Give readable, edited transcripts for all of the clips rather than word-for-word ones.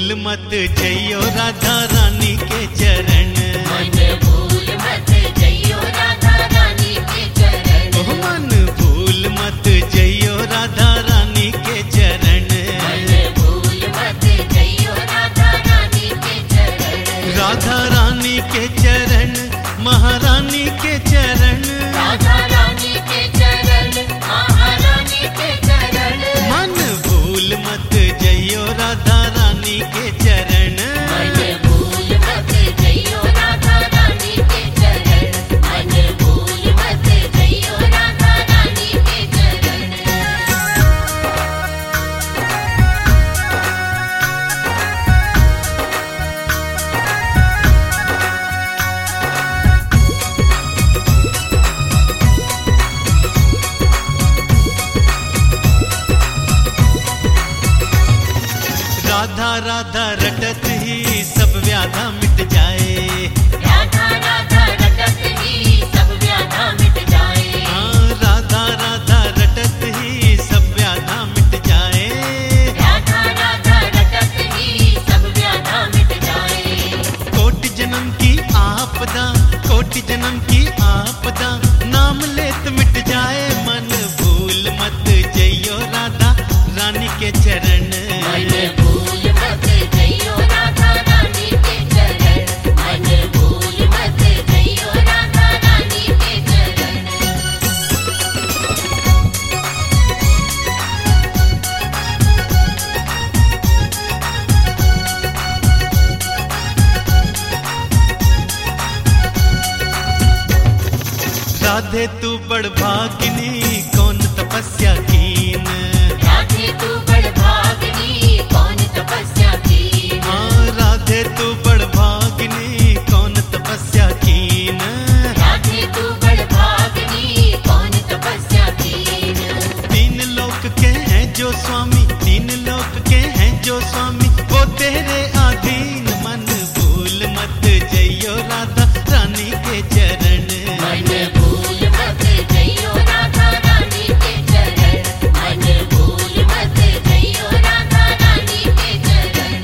भूल मत जइयो राधा रानी के चरण। मन भूल मत जइयो राधा रानी के चरण। ओह मन भूल मत जइयो राधा रानी के चरण। मन भूल मत जइयो राधा रानी के चरण। राधा रानी के चरण, महारानी के चरण। राधा रानी के चरण, महारानी के चरण। मन भूल मत जइयो राधा रानी के चरण। मन भूल मत जइयो राधा रानी के चरण। मन भूल मत जइयो राधा रानी के चरण। राधा राधा रटत ही सब व्याधा मिट जाए। राधा राधा रटत ही सब व्याधा मिट जाए। हाँ राधा राधा रटत ही सब व्याधा मिट जाए। राधा राधा रटत ही सब व्याधा मिट जाए। कोटि जन्म की आपदा, कोटि जन्म की आपदा, नाम लेत मिट जाए। मन भूल मत जइयो राधा रानी के चरण। मन भूल मत जइयो राधा रानी के चरण। मन भूल मत जइयो राधा रानी के चरण। राधे तू बड़ भागिनी कौन तपस्या कीन। राधे तू बड़ भागिनी कौन तपस्या कीन। हाँ राधे तू बड़ भागिनी कौन तपस्या कीन। राधे तू बड़ भागिनी कौन तपस्या कीन। तीन लोक के हैं जो स्वामी, तीन लोक के हैं जो स्वामी, वो तेरे अधीन। मन भूल मत जइयो राधा रानी के चरण। मन भूल मत जइयो राधा रानी के चरण। मन भूल मत जइयो राधा रानी के चरण।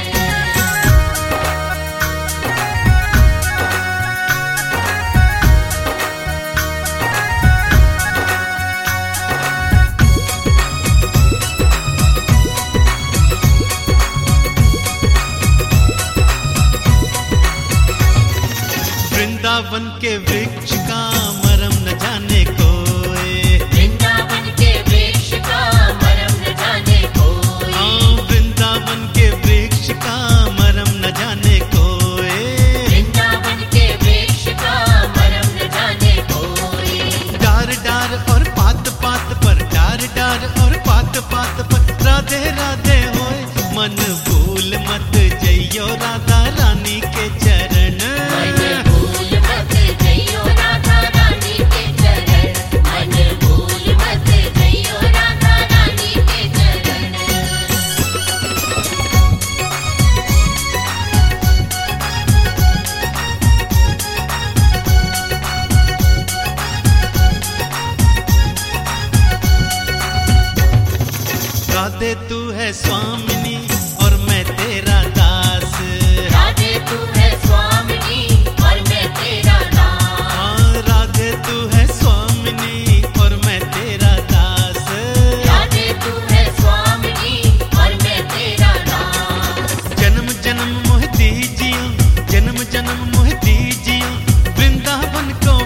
वृंदावन के वृक्ष का मरम न जाने कोई। वृंदावन के वृक्ष का मरम न जाने कोई। हाँ वृंदावन के वृक्ष का मरम न जाने कोई। वृंदावन के वृक्ष का मरम न जाने कोई। डार डार और पात पात पर, डार डार और पात पात पर, राधे राधे होए। मन भूल मत जइयो राधा रानी के चरण। मन भूल मत जइयो राधा रानी के चरण। मन भूल मत जइयो राधा रानी के चरण। राधे तू है स्वामिनी और मैं तेरा दास। राधे तू है स्वामिनी और मैं तेरा दास। हाँ राधे तू है स्वामिनी और मैं तेरा दास। राधे तू है स्वामिनी और मैं तेरा दास। जन्म जन्म मोह दीजियो, जन्म जन्म मोह दीजियो, वृंदावन को